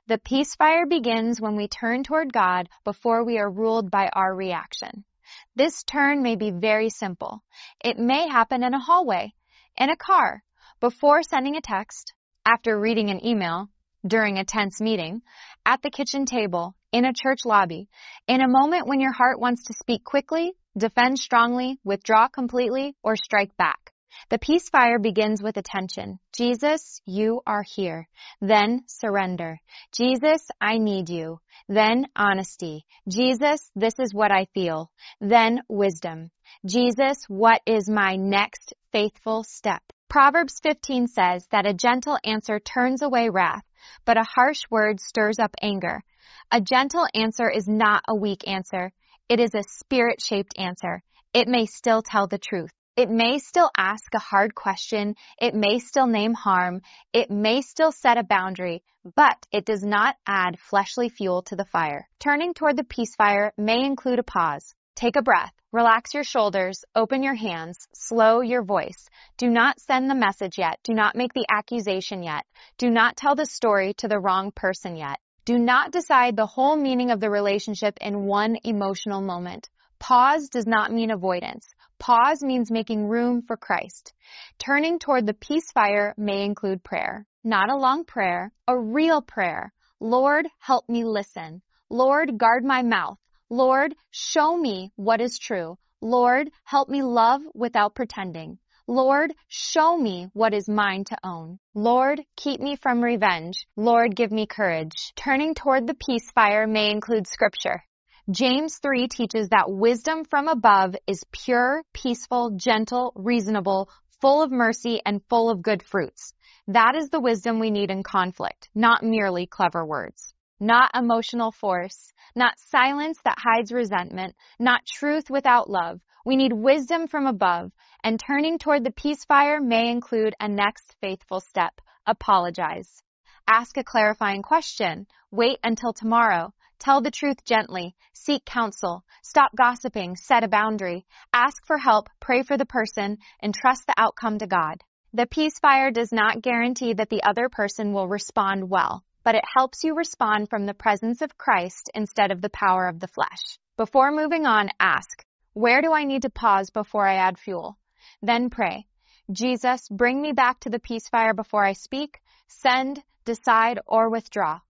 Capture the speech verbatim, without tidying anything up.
The peace fire begins when we turn toward God before we are ruled by our reaction. This turn may be very simple. It may happen in a hallway, in a car, before sending a text, after reading an email, during a tense meeting, at the kitchen table, in a church lobby, in a moment when your heart wants to speak quickly, defend strongly, withdraw completely, or strike back. The peace fire begins with attention. Jesus, you are here. Then surrender. Jesus, I need you. Then honesty. Jesus, this is what I feel. Then wisdom. Jesus, what is my next faithful step? Proverbs fifteen says that a gentle answer turns away wrath, but a harsh word stirs up anger. A gentle answer is not a weak answer. It is a spirit-shaped answer. It may still tell the truth. It may still ask a hard question. It may still name harm. It may still set a boundary, but it does not add fleshly fuel to the fire. Turning toward the peace fire may include a pause. Take a breath. Relax your shoulders. Open your hands. Slow your voice. Do not send the message yet. Do not make the accusation yet. Do not tell the story to the wrong person yet. Do not decide the whole meaning of the relationship in one emotional moment. Pause does not mean avoidance. Pause means making room for Christ. Turning toward the peace fire may include prayer. Not a long prayer, a real prayer. Lord, help me listen. Lord, guard my mouth. Lord, show me what is true. Lord, help me love without pretending. Lord, show me what is mine to own. Lord, keep me from revenge. Lord, give me courage. Turning toward the peace fire may include scripture. James three teaches that wisdom from above is pure, peaceful, gentle, reasonable, full of mercy, and full of good fruits. That is the wisdom we need in conflict, not merely clever words. Not emotional force, not silence that hides resentment, not truth without love. We need wisdom from above, and turning toward the peace fire may include a next faithful step. Apologize. Ask a clarifying question. Wait until tomorrow. Tell the truth gently. Seek counsel. Stop gossiping. Set a boundary. Ask for help. Pray for the person, and trust the outcome to God. The peace fire does not guarantee that the other person will respond well, but it helps you respond from the presence of Christ instead of the power of the flesh. Before moving on, ask, where do I need to pause before I add fuel? Then pray, Jesus, bring me back to the peace fire before I speak, send, decide, or withdraw.